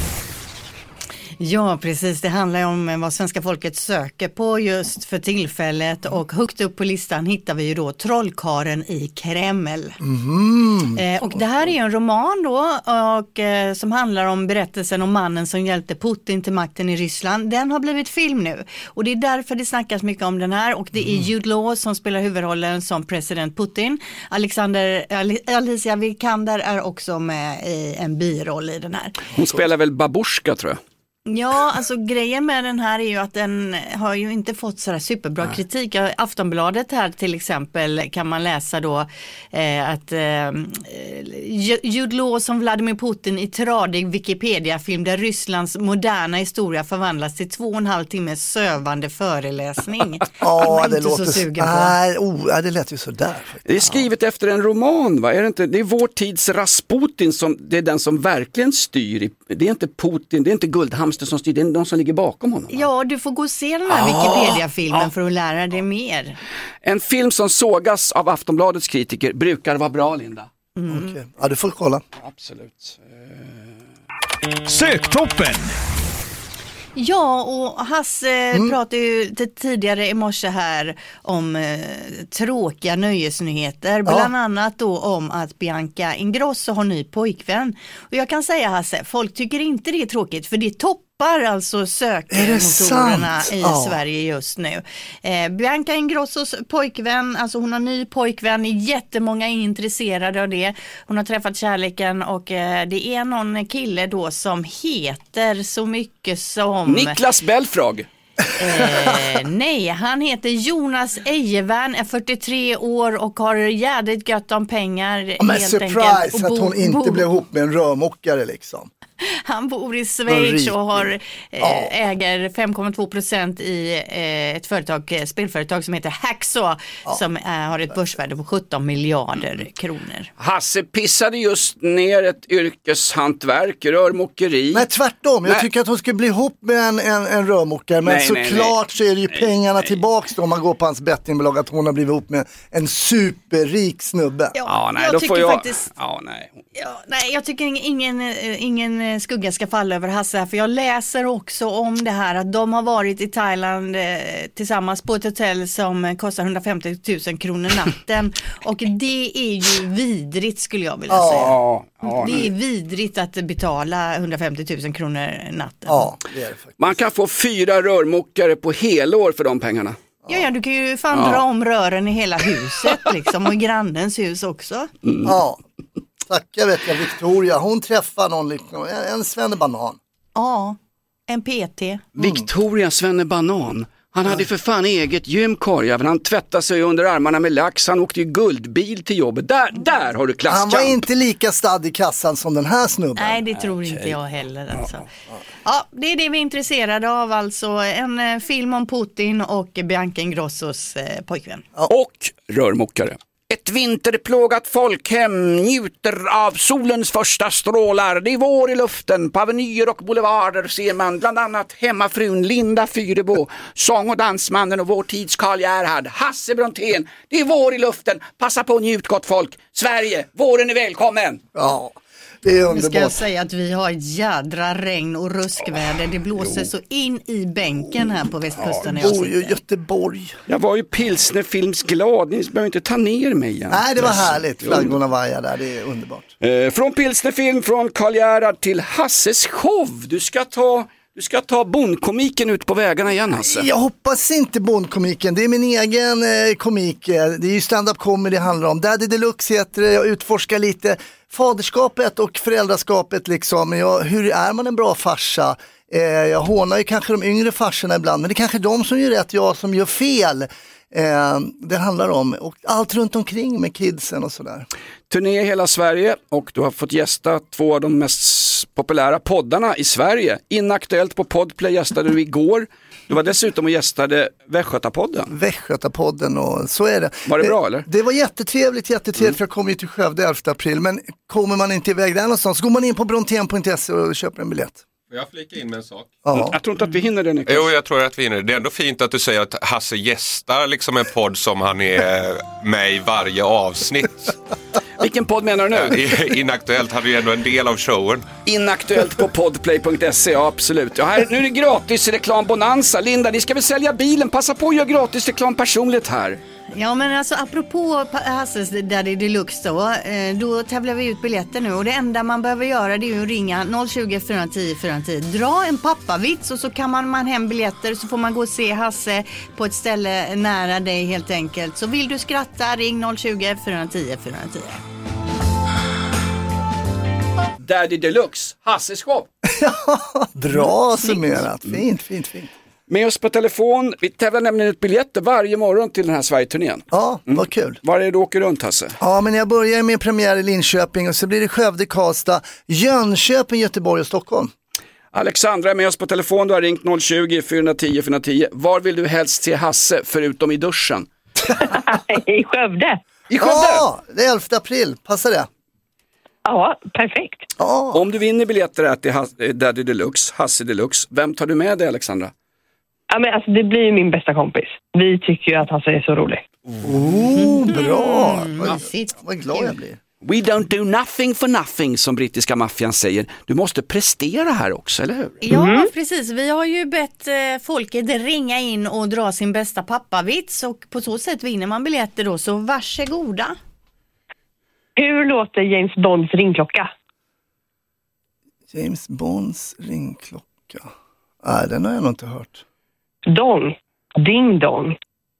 Ja, precis. Det handlar om vad svenska folket söker på just för tillfället. Och högt upp på listan hittar vi ju då Trollkaren i Kreml. Och det här är en roman då som handlar om berättelsen om mannen som hjälpte Putin till makten i Ryssland. Den har blivit film nu. Och det är därför det snackas mycket om den här. Och det är Jude Law som spelar huvudrollen som president Putin. Alicia Vikander är också med i en biroll i den här. Hon spelar väl babushka tror jag. Ja, alltså grejen med den här är ju att den har ju inte fått sådär superbra kritik. Aftonbladet här till exempel kan man läsa då att Jude Law som Vladimir Putin i tradig Wikipedia-film där Rysslands moderna historia förvandlas till 2,5 timmars sövande föreläsning. Ja, det låter så sugen på. Nej, det lät ju sådär. Det är skrivet efter en roman, va? Är det inte? Det är vår tids Rasputin som det är den som verkligen styr. Det är inte Putin, det är inte Guldhamster som styr, det är de som ligger bakom honom. Ja, du får gå och se den här Wikipedia-filmen för att lära dig mer. En film som sågas av Aftonbladets kritiker brukar vara bra, Linda. Okay. Ja, du får kolla. Absolut. Söktoppen. Ja, och Hasse pratade ju tidigare i morse här om tråkiga nöjesnyheter. Bland annat då om att Bianca Ingrosso har ny pojkvän. Och jag kan säga Hasse, folk tycker inte det är tråkigt för det toppar toppar alltså sökmotorerna i Sverige just nu. Bianca Ingrossos pojkvän, alltså hon har ny pojkvän, jättemånga är intresserade av det. Hon har träffat kärleken och det är någon kille då som heter så mycket som... Niklas Belfrage. Nej, han heter Jonas Ejevärn, är 43 år och har jävligt gött om pengar. Men surprise att hon inte blev ihop med en rörmokare liksom. Han bor i Schweiz och har, äger 5,2% i ett spelföretag som heter Hacksaw som har ett börsvärde på 17 miljarder kronor. Hasse pissade just ner ett yrkeshantverk, rörmokeri. Nej, tvärtom. Jag tycker att hon ska bli ihop med en rörmokare. Men såklart så är det ju pengarna tillbaks då, om man går på hans bettingbolag, att hon har blivit ihop med en superrik snubbe. Jag tycker ingen skugga ska falla över Hasse här, för jag läser också om det här att de har varit i Thailand tillsammans på ett hotell som kostar 150 000 kronor natten och det är ju vidrigt skulle jag vilja säga. Det är vidrigt att betala 150 000 kronor natten. Ja, det är det faktiskt. Man kan få 4 rörmokare på helår för de pengarna. Ja, du kan ju fan dra om rören i hela huset liksom, och i grannens hus också. Ja. Tackar vet jag, Victoria. Hon träffar någon liknande, en svennebanan. Ja, en PT. Victoria svennebanan. Han hade för fan eget gymkorg. Han tvättade sig under armarna med lax. Han åkte ju guldbil till jobbet. Där har du klasskamp. Han var inte lika stadd i kassan som den här snubben. Nej, det tror inte jag heller. Alltså. Ja, det är det vi är intresserade av. Alltså en film om Putin och Bianca Ingrossos pojkvän. Och rörmokare. Ett vinterplågat folkhem njuter av solens första strålar. Det är vår i luften. På avenyer och boulevarder ser man bland annat hemmafrun Linda Fyrebo, sång- och dansmannen och vår tids Karl Gerhard, Hasse Brontén. Det är vår i luften. Passa på och njut gott folk. Sverige, våren är välkommen. Ja. Det är underbart. Nu ska jag säga att vi har jädra regn och ruskväder. Det blåser så in i bänken här på västkusten. Jag bor ju i Göteborg. Jag var ju pilsnerfilmsglad. Ni behöver inte ta ner mig igen. Nej, det var härligt. Flaggorna vajar där. Det är underbart. Från pilsnerfilm, från Karl Gerhard till Hasses show. Du ska ta bondkomiken ut på vägarna igen, Hasse. Jag hoppas inte bondkomiken. Det är min egen komik. Det är ju stand-up comedy det handlar om. Daddy Deluxe heter det. Jag utforskar lite faderskapet och föräldraskapet liksom. Hur är man en bra farsa? Jag hånar ju kanske de yngre farsorna ibland, men det är kanske de som gör rätt, jag som gör fel. Det handlar om och allt runt omkring med kidsen och sådär. Turné i hela Sverige och du har fått gästa 2 av de mest populära poddarna i Sverige. Inaktuellt på Podplay gästade du igår. Du var dessutom och gästade Västgötapodden och så är det. Var det bra eller? Det var jättetrevligt för jag kom ju till Skövde 11 april, men kommer man inte iväg där någonstans så går man in på brontén.se och köper en biljett. Får jag flika in med en sak? Ja. Jag tror inte att vi hinner det, Niklas. Jo, jag tror att vi hinner det. Det är ändå fint att du säger att Hasse gästar liksom en podd som han är med i varje avsnitt. Vilken podd menar du nu? Inaktuellt hade ju ändå en del av showen. Inaktuellt på podplay.se, ja absolut. Ja, här, nu är det gratis reklambonanza. Linda, ni ska väl sälja bilen? Passa på att göra gratis reklam personligt här. Ja, men alltså apropå Hasses Daddy Deluxe då tävlar vi ut biljetter nu och det enda man behöver göra det är ju att ringa 020 410 410. Dra en pappavits och så kan man hem biljetter så får man gå och se Hasse på ett ställe nära dig helt enkelt. Så vill du skratta, ring 020 410 410. Daddy Deluxe, Hasses show. Bra summerat, fint. Med oss på telefon, vi tävlar nämligen ut biljetter varje morgon till den här Sverige-turnén. Ja, vad kul. Var är det du åker runt, Hasse? Ja, men jag börjar med premiär i Linköping och så blir det Skövde, Karlstad, Jönköping, Göteborg och Stockholm. Alexandra är med oss på telefon, du har ringt 020 410 410. Var vill du helst se Hasse förutom i duschen? I Skövde. I Skövde? Ja, det är 11 april, passar det? Ja, perfekt. Ja. Om du vinner biljetter till Daddy Deluxe, Hasse Deluxe, vem tar du med dig, Alexandra? Ja, men alltså, det blir ju min bästa kompis. Vi tycker ju att Hasse är så rolig. Bra. Vad glad jag blir. We don't do nothing for nothing, som brittiska maffian säger. Du måste prestera här också, eller hur? Ja, precis. Vi har ju bett folket ringa in och dra sin bästa pappavits och på så sätt vinner man biljetter då, så varsågoda. Hur låter James Bonds ringklocka? James Bonds ringklocka. Nej, den har jag nog inte hört. Dong. Ding dong.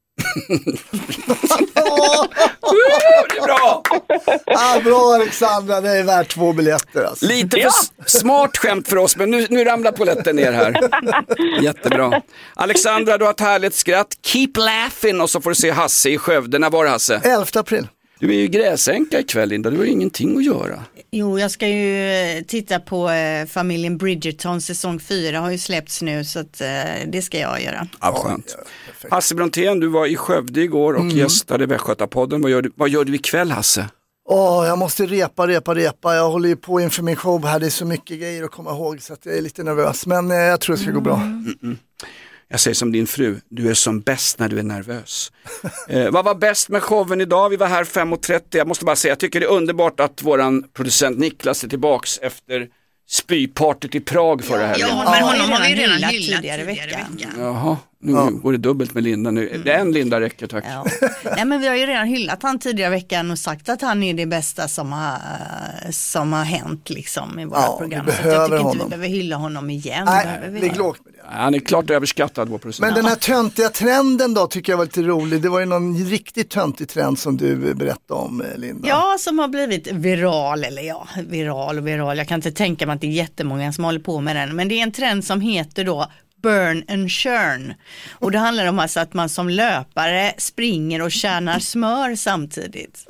Det är bra! Bra Alexandra, det är värt 2 biljetter. Alltså. Lite för smart skämt för oss, men nu ramlar polletten ner här. Jättebra. Alexandra, du har ett härligt skratt. Keep laughing och så får du se Hasse i Skövde. När var det, Hasse? 11 april. Du är ju gräsänka ikväll, Linda. Du har ingenting att göra. Jo, jag ska ju titta på familjen Bridgerton, säsong 4 har ju släppts nu, så att, det ska jag göra. Ja, skönt. Hasse Brontén, du var i Skövde igår och gästade Västgötapodden. Vad gör du ikväll, Hasse? Jag måste repa. Jag håller ju på inför min show här. Det är så mycket grejer att komma ihåg så att jag är lite nervös. Men jag tror det ska gå bra. Jag säger som din fru, du är som bäst när du är nervös. Vad var bäst med showen idag? Vi var här 5:30. Jag måste bara säga, jag tycker det är underbart att våran producent Niklas är tillbaks efter spypartyt i Prag förra helgen. Ja, men honom har vi redan hyllat tidigare veckan. Jaha, nu går det dubbelt med Linda nu. Det är en Linda räcker, tack. Ja. Nej, men vi har ju redan hyllat han tidigare veckan och sagt att han är det bästa som har hänt liksom i våra program. Så jag tycker inte vi behöver hylla honom igen. Nej, det är lågt med det. Han är klart överskattad, vår producent. Men den här töntiga trenden då tycker jag var lite rolig. Det var ju någon riktigt töntig trend som du berättade om, Linda. Ja, som har blivit viral. Jag kan inte tänka mig att det är jättemånga som håller på med den. Men det är en trend som heter då burn and churn. Och det handlar om alltså att man som löpare springer och tjänar smör samtidigt.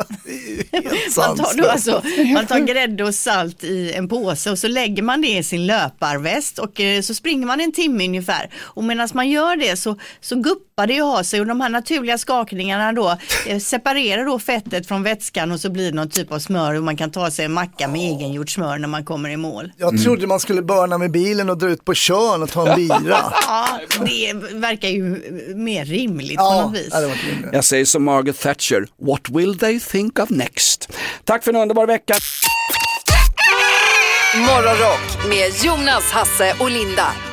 Man tar grädde och salt i en påse och så lägger man det i sin löparväst och så springer man en timme ungefär. Och medan man gör det så guppar det ju ha sig och de här naturliga skakningarna då separerar då fettet från vätskan och så blir det någon typ av smör och man kan ta sig en macka med egengjort smör när man kommer i mål. Jag trodde man skulle börna med bilen och dra ut på Tjörn och ta en bira. Ja, det verkar ju mer rimligt på något vis. Jag säger som Margaret Thatcher, what will they think of next? Tack för en underbar vecka. Morgonrock med Jonas, Hasse och Linda.